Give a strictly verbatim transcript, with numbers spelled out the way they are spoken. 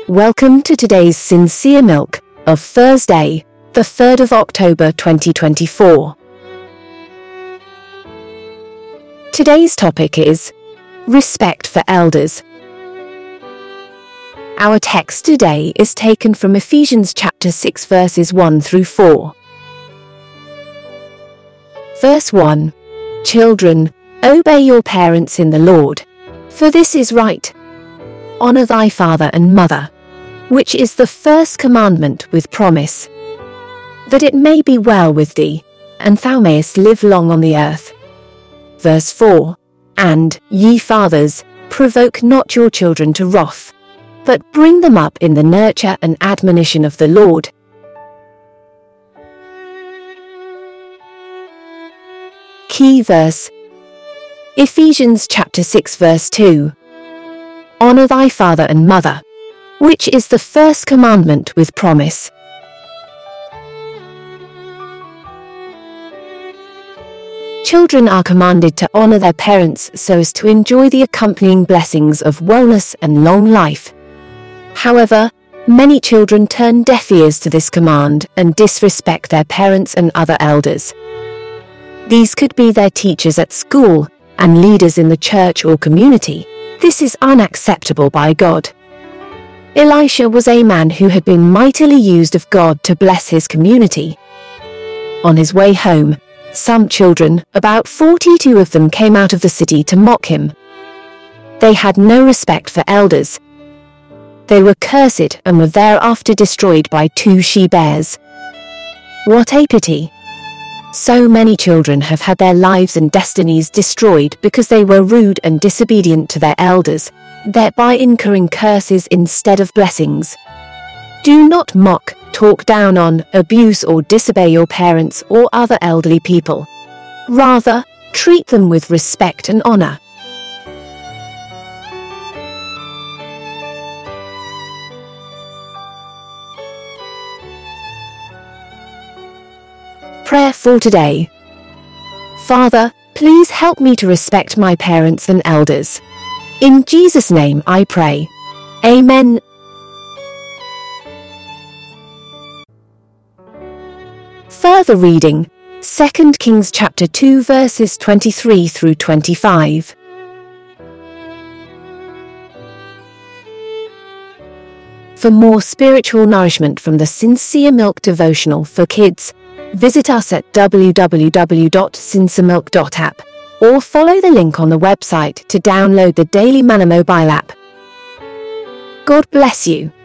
Welcome to today's Sincere Milk of Thursday, the third of October twenty twenty-four. Today's topic is Respect for Elders. Our text today is taken from Ephesians chapter six verses one through four. Verse one. Children, obey your parents in the Lord, for this is right. Honor thy father and mother, which is the first commandment with promise, that it may be well with thee, and thou mayest live long on the earth. Verse four. And, ye fathers, provoke not your children to wrath, but bring them up in the nurture and admonition of the Lord. Key verse. Ephesians chapter six verse two. Honor thy father and mother, which is the first commandment with promise. Children are commanded to honor their parents so as to enjoy the accompanying blessings of wellness and long life. However, many children turn deaf ears to this command and disrespect their parents and other elders. These could be their teachers at school and leaders in the church or community. This is unacceptable by God. Elisha was a man who had been mightily used of God to bless his community. On his way home, some children, about forty-two of them, came out of the city to mock him. They had no respect for elders. They were cursed and were thereafter destroyed by two she-bears. What a pity! So many children have had their lives and destinies destroyed because they were rude and disobedient to their elders, thereby incurring curses instead of blessings. Do not mock, talk down on, abuse or disobey your parents or other elderly people. Rather, treat them with respect and honor. Prayer for today. Father, please help me to respect my parents and elders. In Jesus' name I pray. Amen. Further reading, Second Kings chapter two verses twenty-three through twenty-five. For more spiritual nourishment from the Sincere Milk devotional for kids, visit us at w w w dot sinceremilk dot app or follow the link on the website to download the Daily Manna mobile app. God bless you.